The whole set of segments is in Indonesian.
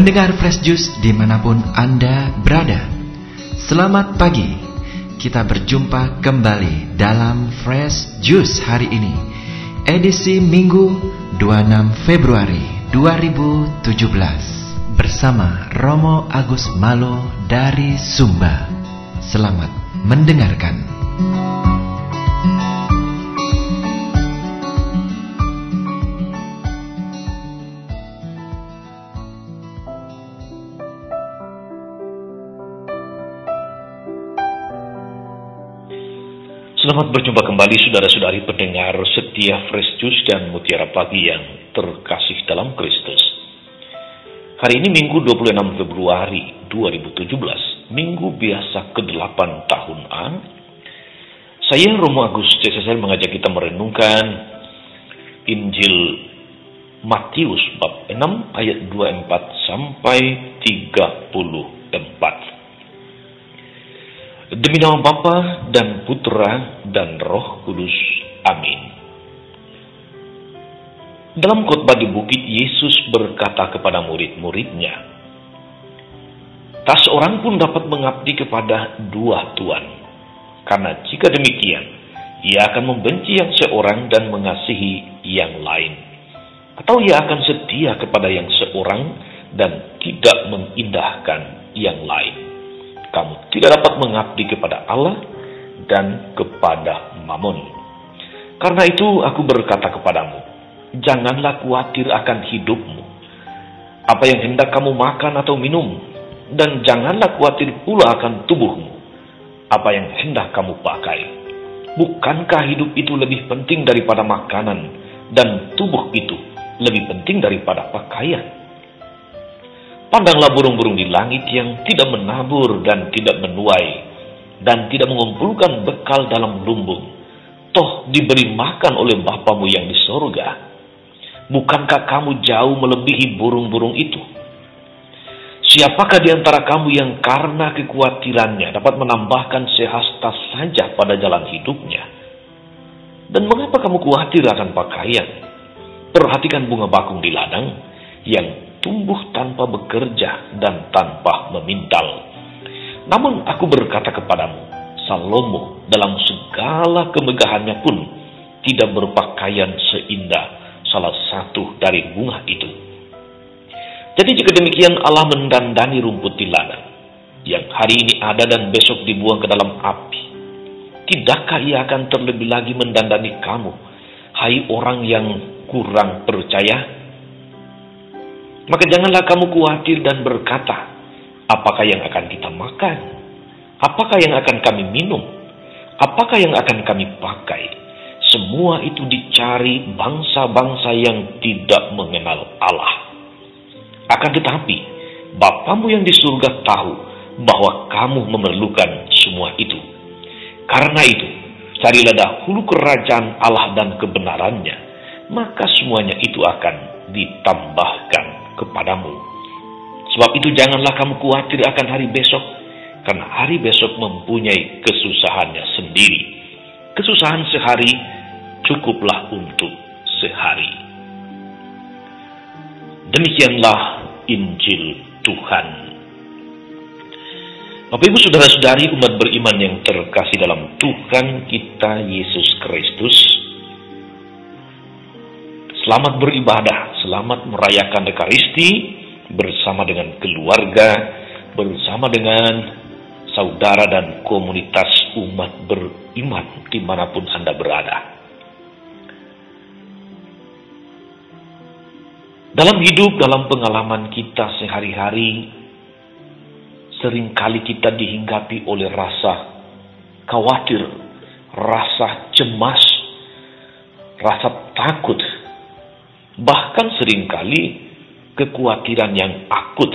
Pendengar Fresh Juice dimanapun Anda berada, selamat pagi. Kita berjumpa kembali dalam Fresh Juice hari ini, edisi Minggu 26 Februari 2017, bersama Romo Agus Malo dari Sumba. Selamat mendengarkan. Selamat berjumpa kembali saudara-saudari pendengar setia Fresh Juice dan Mutiara Pagi yang terkasih dalam Kristus. Hari ini Minggu 26 Februari 2017, Minggu biasa ke-8 tahun A. Saya Romo Agus CCSL mengajak kita merenungkan Injil Matius bab 6 ayat 24 sampai 34. Demi nama Bapa dan Putra dan Roh Kudus. Amin. Dalam khotbah di bukit, Yesus berkata kepada murid-muridnya, "Tak seorang pun dapat mengabdi kepada dua tuan, karena jika demikian, ia akan membenci yang seorang dan mengasihi yang lain, atau ia akan setia kepada yang seorang dan tidak mengindahkan yang lain. Kamu tidak dapat mengabdi kepada Allah dan kepada Mammon. Karena itu aku berkata kepadamu, janganlah khawatir akan hidupmu, apa yang hendak kamu makan atau minum, dan janganlah khawatir pula akan tubuhmu, apa yang hendak kamu pakai. Bukankah hidup itu lebih penting daripada makanan, dan tubuh itu lebih penting daripada pakaian? Pandanglah burung-burung di langit yang tidak menabur dan tidak menuai, dan tidak mengumpulkan bekal dalam lumbung, toh diberi makan oleh Bapamu yang di sorga. Bukankah kamu jauh melebihi burung-burung itu? Siapakah di antara kamu yang karena kekhawatirannya dapat menambahkan sehasta saja pada jalan hidupnya? Dan mengapa kamu khawatir akan pakaian? Perhatikan bunga bakung di ladang yang tumbuh tanpa bekerja dan tanpa memintal. Namun aku berkata kepadamu, Salomo dalam segala kemegahannya pun tidak berpakaian seindah salah satu dari bunga itu. Jadi jika demikian Allah mendandani rumput di ladang, yang hari ini ada dan besok dibuang ke dalam api, tidakkah ia akan terlebih lagi mendandani kamu, hai orang yang kurang percaya? Maka janganlah kamu khawatir dan berkata, apakah yang akan kita makan? Apakah yang akan kami minum? Apakah yang akan kami pakai? Semua itu dicari bangsa-bangsa yang tidak mengenal Allah. Akan tetapi, Bapamu yang di surga tahu bahwa kamu memerlukan semua itu. Karena itu, carilah dahulu kerajaan Allah dan kebenarannya, maka semuanya itu akan ditambahkan kepadamu. Sebab itu janganlah kamu khawatir akan hari besok, karena hari besok mempunyai kesusahannya sendiri. Kesusahan sehari cukuplah untuk sehari. Demikianlah Injil Tuhan. Bapak Ibu saudara-saudari umat beriman yang terkasih dalam Tuhan kita Yesus Kristus, selamat beribadah, selamat merayakan Ekaristi bersama dengan keluarga, bersama dengan saudara dan komunitas umat beriman dimanapun Anda berada. Dalam hidup, dalam pengalaman kita sehari-hari, seringkali kita dihinggapi oleh rasa khawatir, rasa cemas, rasa takut, bahkan seringkali kekhawatiran yang akut.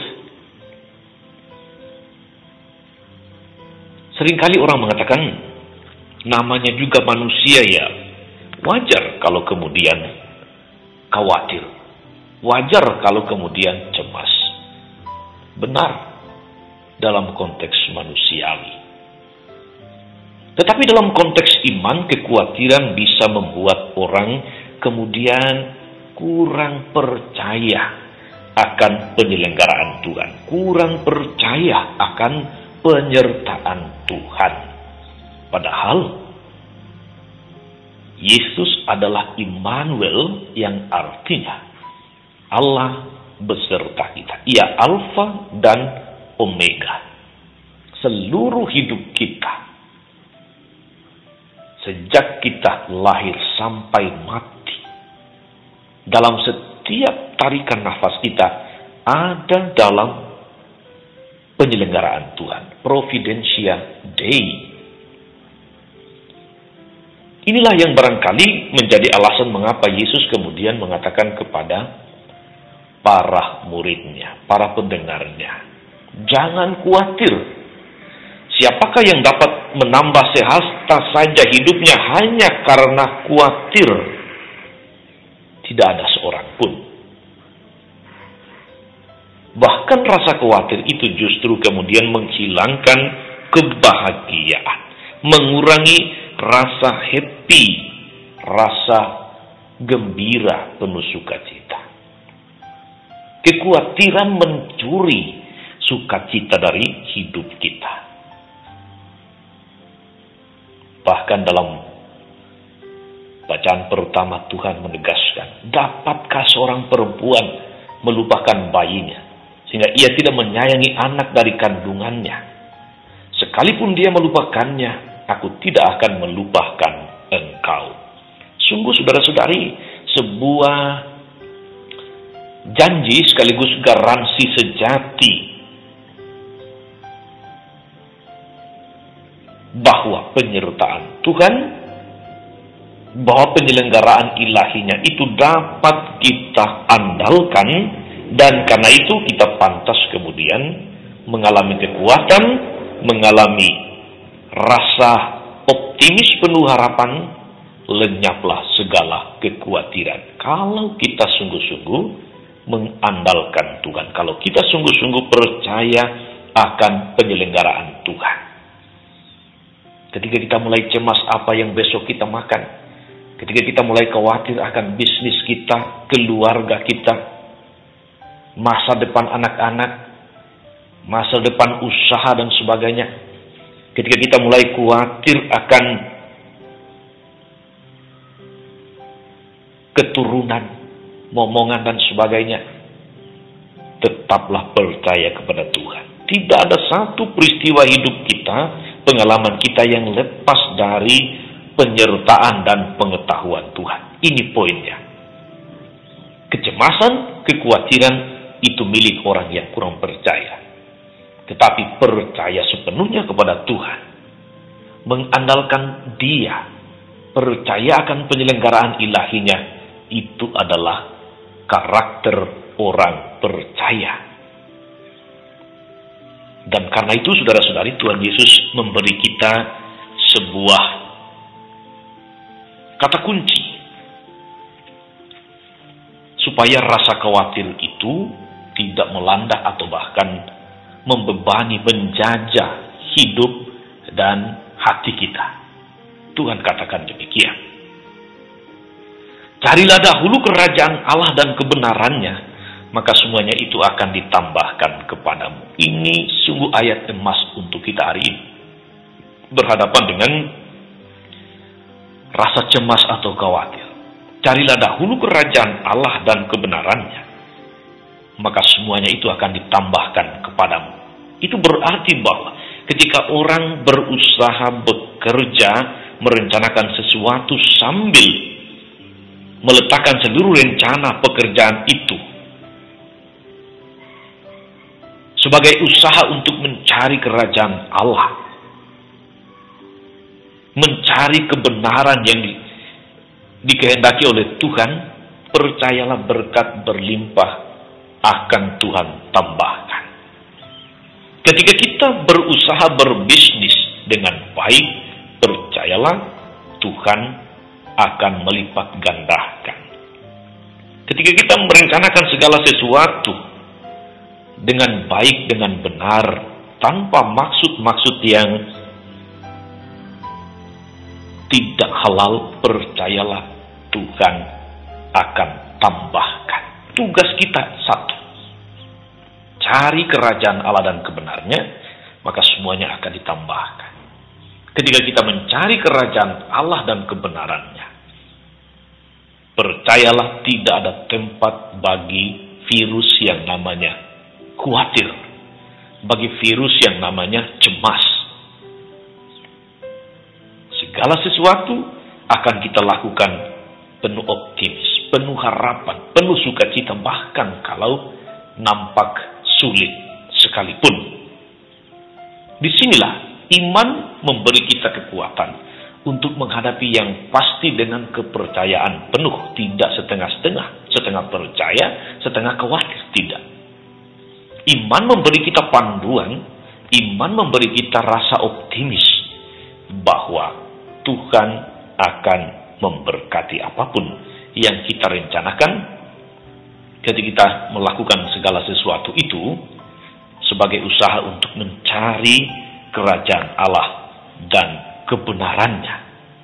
Seringkali orang mengatakan, namanya juga manusia ya, wajar kalau kemudian khawatir, wajar kalau kemudian cemas. Benar, dalam konteks manusiawi. Tetapi dalam konteks iman, kekhawatiran bisa membuat orang kemudian kurang percaya akan penyelenggaraan Tuhan, kurang percaya akan penyertaan Tuhan. Padahal Yesus adalah Immanuel, yang artinya Allah beserta kita. Ia Alfa dan Omega. Seluruh hidup kita, sejak kita lahir sampai mati, dalam setiap tarikan nafas kita, ada dalam penyelenggaraan Tuhan. Providentia Dei. Inilah yang barangkali menjadi alasan mengapa Yesus kemudian mengatakan kepada para muridnya, para pendengarnya, jangan khawatir. Siapakah yang dapat menambah sehasta saja hidupnya hanya karena khawatir? Tidak ada seorang pun. Bahkan rasa khawatir itu justru kemudian menghilangkan kebahagiaan, mengurangi rasa happy, rasa gembira penuh sukacita. Kekhawatiran mencuri sukacita dari hidup kita. Bahkan dalam bacaan pertama Tuhan menegaskan, dapatkah seorang perempuan melupakan bayinya, sehingga ia tidak menyayangi anak dari kandungannya? Sekalipun dia melupakannya, aku tidak akan melupakan engkau. Sungguh saudara-saudari, sebuah janji sekaligus garansi sejati bahwa penyertaan Tuhan, bahwa penyelenggaraan ilahinya itu dapat kita andalkan, dan karena itu kita pantas kemudian mengalami kekuatan, mengalami rasa optimis penuh harapan, lenyaplah segala kekhawatiran. Kalau kita sungguh-sungguh mengandalkan Tuhan, kalau kita sungguh-sungguh percaya akan penyelenggaraan Tuhan. Ketika kita mulai cemas apa yang besok kita makan, ketika kita mulai khawatir akan bisnis kita, keluarga kita, masa depan anak-anak, masa depan usaha dan sebagainya, ketika kita mulai khawatir akan keturunan, momongan dan sebagainya, tetaplah percaya kepada Tuhan. Tidak ada satu peristiwa hidup kita, pengalaman kita yang lepas dari penyertaan dan pengetahuan Tuhan. Ini poinnya. Kecemasan, kekhawatiran itu milik orang yang kurang percaya. Tetapi percaya sepenuhnya kepada Tuhan, mengandalkan Dia, percaya akan penyelenggaraan ilahinya, itu adalah karakter orang percaya. Dan karena itu saudara-saudari, Tuhan Yesus memberi kita sebuah kata kunci supaya rasa khawatir itu tidak melanda atau bahkan membebani, menjajah hidup dan hati kita. Tuhan katakan demikian. Carilah dahulu kerajaan Allah dan kebenarannya, maka semuanya itu akan ditambahkan kepadamu. Ini sungguh ayat emas untuk kita hari ini. Berhadapan dengan rasa cemas atau khawatir. Carilah dahulu kerajaan Allah dan kebenarannya, maka semuanya itu akan ditambahkan kepadamu. Itu berarti bahwa ketika orang berusaha bekerja, merencanakan sesuatu sambil meletakkan seluruh rencana pekerjaan itu sebagai usaha untuk mencari kerajaan Allah, mencari kebenaran yang dikehendaki oleh Tuhan, percayalah berkat berlimpah akan Tuhan tambahkan. Ketika kita berusaha berbisnis dengan baik, percayalah Tuhan akan melipat gandakan. Ketika kita merencanakan segala sesuatu dengan baik, dengan benar, tanpa maksud-maksud yang tidak halal, percayalah Tuhan akan tambahkan. Tugas kita satu, mencari kerajaan Allah dan kebenarnya, maka semuanya akan ditambahkan. Ketika kita mencari kerajaan Allah dan kebenarannya, percayalah tidak ada tempat bagi virus yang namanya khawatir, bagi virus yang namanya cemas. Segala sesuatu akan kita lakukan penuh optimis, penuh harapan, penuh sukacita, bahkan kalau nampak sulit sekalipun. Disinilah iman memberi kita kekuatan untuk menghadapi yang pasti dengan kepercayaan penuh, tidak setengah-setengah, setengah percaya, setengah khawatir, tidak. Iman memberi kita panduan, iman memberi kita rasa optimis bahwa Tuhan akan memberkati apapun yang kita rencanakan ketika kita melakukan segala sesuatu itu sebagai usaha untuk mencari kerajaan Allah dan kebenarannya.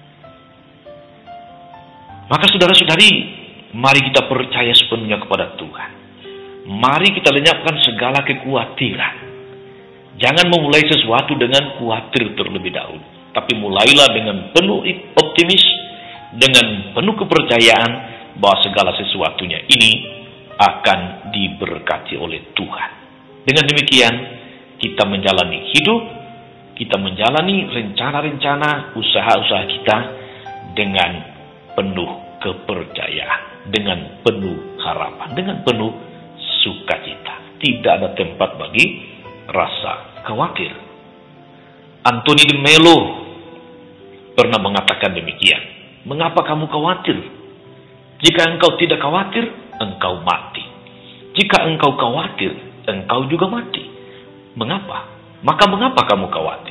Maka saudara-saudari, mari kita percaya sepenuhnya kepada Tuhan. Mari kita lenyapkan segala kekhawatiran. Jangan memulai sesuatu dengan khawatir terlebih dahulu, tapi mulailah dengan penuh optimis, dengan penuh kepercayaan bahwa segala sesuatunya ini akan diberkati oleh Tuhan. Dengan demikian, kita menjalani hidup, kita menjalani rencana-rencana, usaha-usaha kita dengan penuh kepercayaan, dengan penuh harapan, dengan penuh sukacita. Tidak ada tempat bagi rasa khawatir. Anthony de Mello pernah mengatakan demikian. Mengapa kamu khawatir? Jika engkau tidak khawatir, engkau mati. Jika engkau khawatir, engkau juga mati. Mengapa? Maka mengapa kamu khawatir?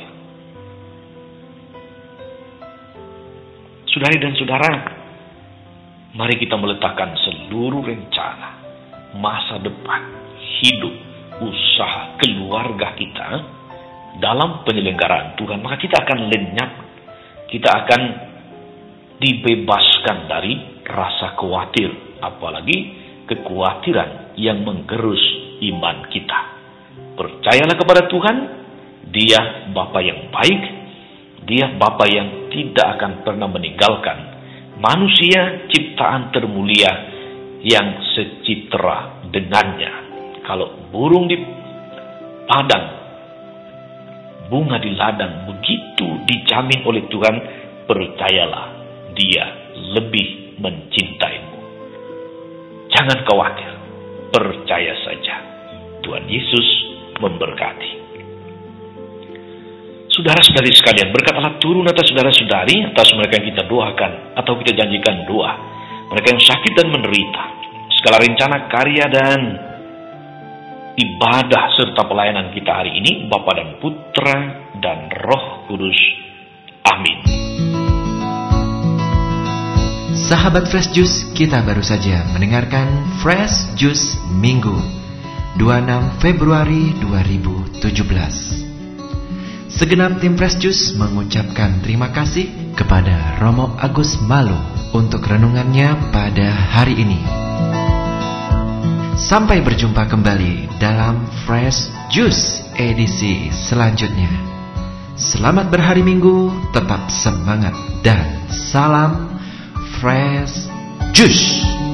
Saudari dan saudara, mari kita meletakkan seluruh rencana, masa depan, hidup, usaha, keluarga kita dalam penyelenggaraan Tuhan. Maka kita akan lenyap, kita akan dibebaskan dari rasa khawatir, apalagi kekhawatiran yang menggerus iman kita. Percayalah kepada Tuhan, Dia Bapa yang baik, Dia Bapa yang tidak akan pernah meninggalkan manusia ciptaan termulia yang secitra dengannya. Kalau burung di padang, bunga di ladang begitu dijamin oleh Tuhan, percayalah Dia lebih mencintaimu. Jangan khawatir, percaya saja. Tuhan Yesus memberkati. Saudara-saudari sekalian, berkat Allah turun atas saudara-saudari, atas mereka yang kita doakan atau kita janjikan doa, mereka yang sakit dan menderita, segala rencana, karya dan ibadah serta pelayanan kita hari ini, Bapa dan Putra dan Roh Kudus. Amin. Sahabat Fresh Juice, kita baru saja mendengarkan Fresh Juice Minggu 26 Februari 2017. Segenap tim Fresh Juice mengucapkan terima kasih kepada Romo Agus Malu untuk renungannya pada hari ini. Sampai berjumpa kembali dalam Fresh Juice edisi selanjutnya. Selamat berhari Minggu, tetap semangat dan salam Fresh Juice.